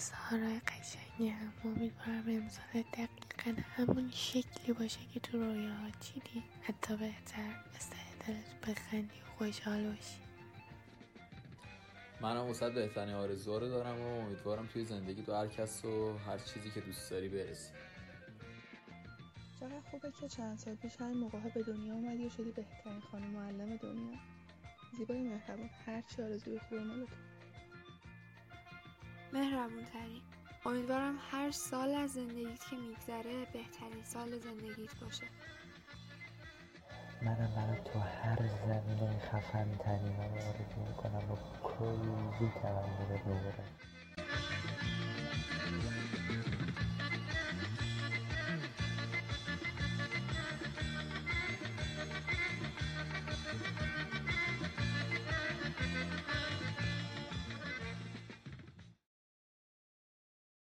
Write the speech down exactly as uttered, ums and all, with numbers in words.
سارای قشنگم، امیدوارم امسال دقیقا همون شکلی باشه که تو رویاها چیدی، حتی بهتر. مثل دلت بخندی و خوشحال باشی. منم واسه بهترین آرزوها رو دارم و امیدوارم توی زندگی تو هر کس و هر چیزی که دوست داری برسی. چقدر خوبه که چند سال پیش همین موقعها به دنیا اومدی و شدی بهترین خانم معلم دنیا. زیبای مهربون، هر چی آرزوی خوب مال تو. مهربون ترین. امیدوارم هر سال از زندگیت که میگذره بهترین سال زندگیت باشه. منم برای تو هر زمینه خفن ترین رو آرزو میکنم و کلی تولد دوباره.